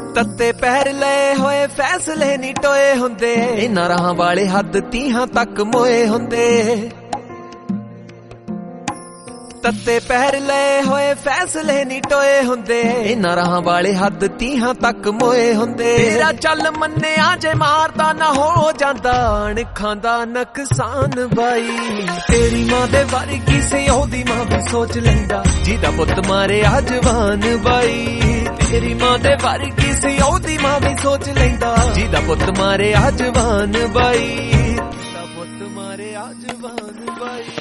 तत्ते पैर लए होए फैसले नी टोए हुंदे, इन्हां राहां वाले हद तीहां तक मोए हुंदे। तत्ते पैर लए होए फैसले नी टोए हुंदे, इन्हां राहां वाले हद तीहां तक मोए हुंदे। तेरा चल मन्निया जे मारदा ना हो जांदा अणखां दा नुकसान बाई। तेरी मां दे वर्गी सी ओदी मां भी सोच लैंदा, जिहदा पुत्त मारे आ जवान बाई। तेरी मां दे वर्गी सी ओदी मां भी सोच लैंदा, जिहदा पुत्त मारे आ जवान बाई। जिहदा पुत्त मारे आ जवान बाई।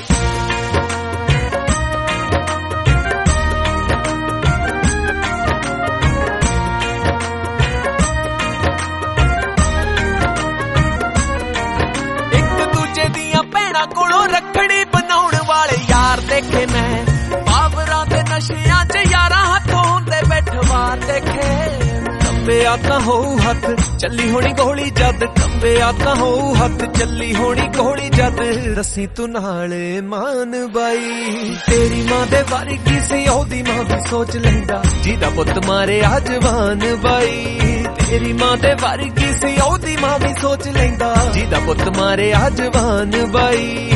कोलों रखड़ी बनाउण वाले यार देखे मैं, बाबरां दे नशियां च यारां हथों हुंदे बैठवार देखे। कंबे आता हो हथ चली होनी गोली जद, कंबे आता हो हथ चली होनी गोली जद। दसी तू नाल मान बाई। तेरी मां दे वर्गी सी ओदी मां भी सोच लैंदा, जिहदा पुत्त मारे आ जवान बाई। तेरी मां दे वर्गी सी ओदी मां भी सोच लैंदा, जिहदा पुत्त मारे आ जवान बाई।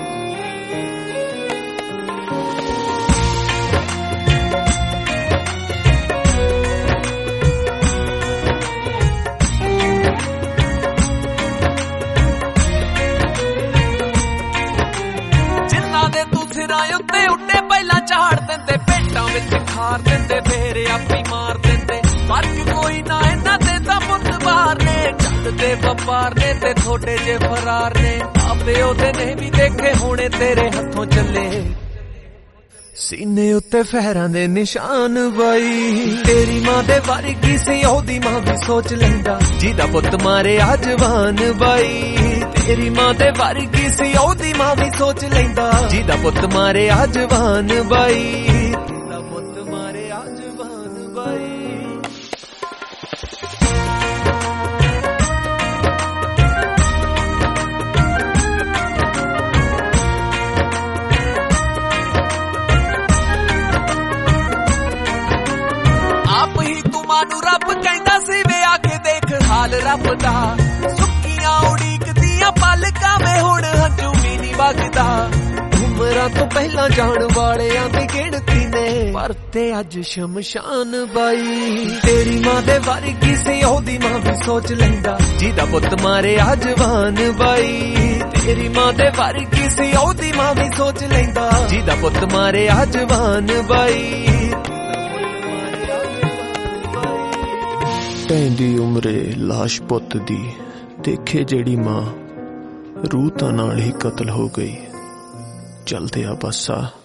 उत्ते उड्डे पहला झाड़ देंदे, पेटां विच खार देंदे, फेर आपी मार देंदे। फर्क कोई ना इन्हां ते तां पुत्त बाहर ने, चलदे वपार ने ते थोड़े जे फरार ने। आपे ओदे ने भी देखे होने तेरे हथों चले, सीने उत्ते फहरां दे निशान बाई। तेरी मां दे वर्गी सी ओदी मां भी सोच लैंदा, जिहदा पुत्त मारे आ जवान बाई। तेरी मां दे वर्गी सी ओदी मां भी सोच लैंदा, जिहदा पुत्त मारे आ जवान बाई। जिहदा पुत्त मारे आ जवान बाई। आप ही तू मानू रब कहंदा सी वे आके देख हाल रब दा। सुक्कियां उड़ीक दियां पलकां वे हुण हंझू भी नी वगदा। उमरां तो पहला जाण वालियां दी गिणती ने, परते अज शमशान बाई। तेरी मां दे वर्गी सी ओदी मां भी सोच लैंदा, जिहदा पुत्त मारे आ जवान बाई। तेरी मां दे वर्गी सी ओदी मां भी सोच लैंदा, जिहदा पुत्त मारे आ जवान बाई। ढैंदी उमरे लाश पुत्त दी, देखे जेड़ी मां रूह तां नाल ही कतल हो गई। चलदे आ बसा